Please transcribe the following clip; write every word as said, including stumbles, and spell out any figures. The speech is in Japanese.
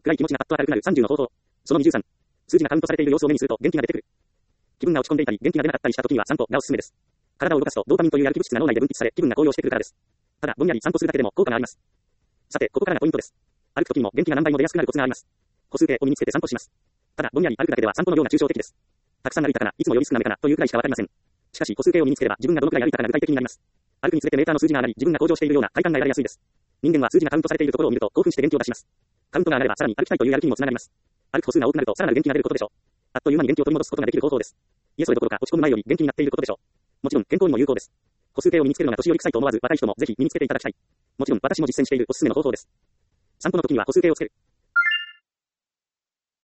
暗い気持ちがパッと明るくなるさんじゅうの方法。そのにじゅうさん。数字がカウントされている様子を目にすると元気が出てくる。気分が落ち込んでいたり、元気が出なかったりした時には散歩がおすすめです。体を動かすとドーパミンというやる気物質が脳内で分泌され、気分が高揚してくるからです。ただ、ぼんやり散歩するだけでも効果があります。さて、ここからがポイントです。歩く時にも元気が何倍も出やすくなるコツがあります。歩数計を身につけて散歩します。ただ、ぼんやり歩くだけでは散歩の量が抽象的です。たくさん歩いたかな、いつもより少なめかな、というくらいしかわかりません。しかし、歩数計を身につければ自分がどのくらい歩いたかが具体的になります。歩くにつれてメーターの数字が上がり、自分が向上しているような快感が得られやすいです。人間は数字がカウントされているところを見ると興奮して元気を出します。カウントが上がればさらに歩きたいというやる気にもつながります。歩く歩数が多くなるとさらなる元気が出ることでしょう。あっという間に元気を取り戻すことができる方法です。いえそれどころか落ち込む前より元気になっていることでしょう。もちろん健康にも有効です。歩数計を身につけるのが年寄り臭いと思わず若い人もぜひ身につけていただきたい。もちろん私も実践しているおすすめの方法です。散歩の時には歩数計をつける。